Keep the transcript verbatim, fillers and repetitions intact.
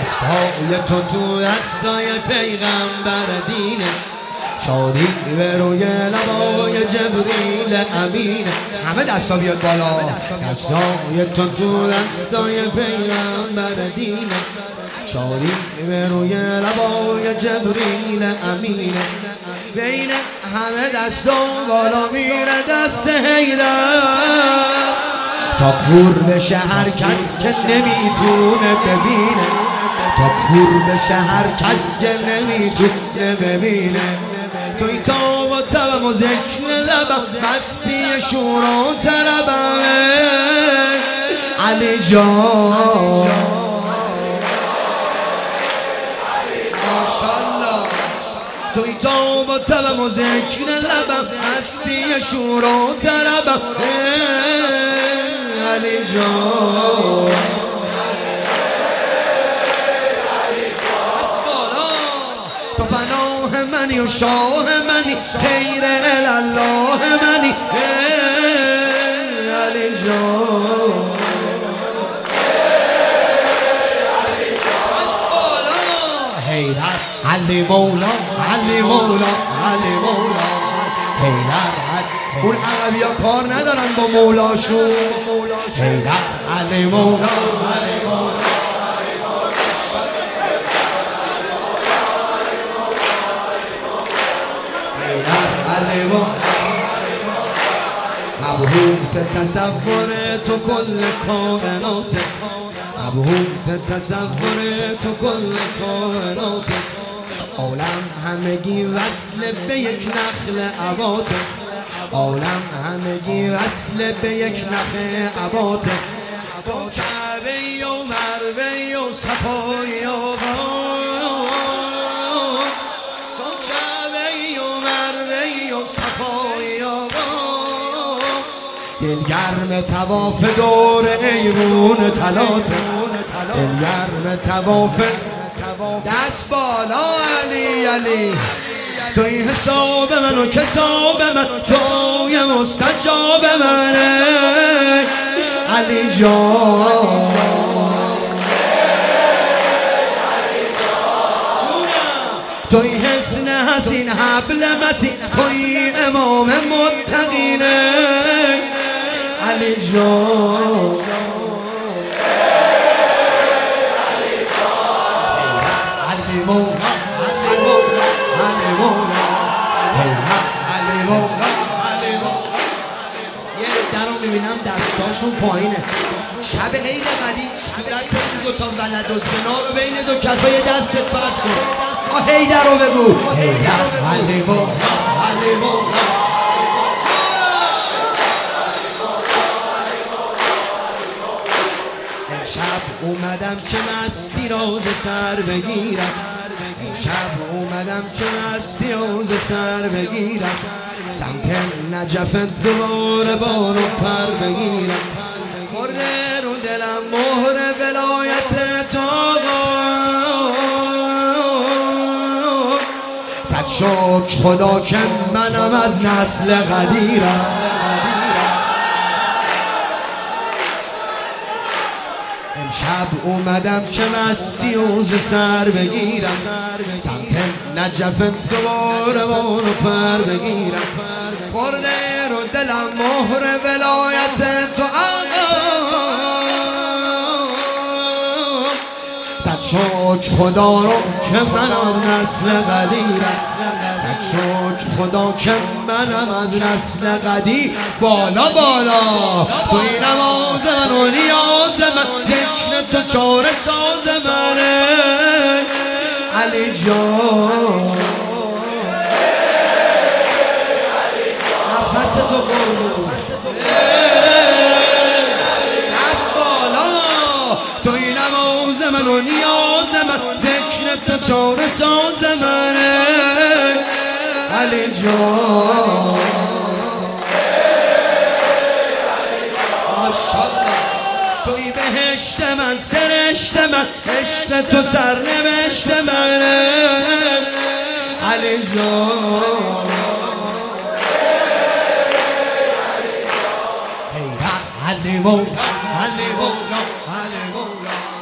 دستای تو تو دستای پیغمبر دینه، شادی به روی لبای جبریل امینه. همه دستا بیاد بالا. دستای تو تو دستای پیغمبر دینه، شادی به روی لبای جبریل امینه. بین همه دستا بالا میره دست حیدر، تا کور بشه هر کس که نمیتونه ببینه، تا کور بشه هر کس که نمیتونه ببینه. توی تاب و تبم و ذکر لبم، مستی شور و طربم علی جان. ماشالله. توی تاب و تبم و ذکر لبم، مستی شور و طربم علی جان. تو پناه منی و شاه منی، سیر الله منی علی جان. حیدر علی مولا، علی مولا، علی مولا حیدر. اون عربی ها کار ندارن با مولاشون. حیدر علی مولا، علی مولا. مبهوت تصور تو کل کائنات، مبهوت تصور تو کل کائنات. عالم همگی وصل به یک نخل عباط، عالم همگی وصل به یک نخل عباط. تو کعبه و مروه و صفای و دلگرم تواف دور ایرون تلاته، دلگرم تواف دست بالا علی علی. توی حساب من و کتاب من، توی مستجاب منه علی جان. توی حسن حسین حبل متین، توی امام متقینه علی جان. علی مولا، علی مولا، علی مولا علی مولا، علی مولا. یه در رو میبینم دستاشون پایینه. شب عید قدیم صورت این دوتا ولد و زنا رو بین دو کفای دستت فرض کن. آه حیدر رو بگو. حیدر علی مولا، علی مولا. امشب اومدم که مستی روز سر بگیرم، امشب اومدم که مستی روز سر بگیرم. سمت نجف دوباره بارو پر بگیرم. مرده رو دلم مهر ولایت تو، صد شکر خدا که منم از نسل قدیرم. امشب اومدم که مستی روز سر بگیرم. سمت نجف دوباره بارو پر بگیرم. خورده رو دلم مهر ولایت تو آقا، صد شکر خدا رو که منم نسل قدیرم. صد شکر خدا که منم از نسل قدیر. بالا بالا توی نماز من و نیاز من، ذکر تو چاره ساز منه علی جان. نفس تو قربون دست بالا. توی نماز من و نیاز من، ذکر تو چاره ساز منه علی جان. ماشالله. توی بهشت من سرشت من، عشق تو سرنوشت منه علی جان. علی مولا، علی مولا، علی مولا.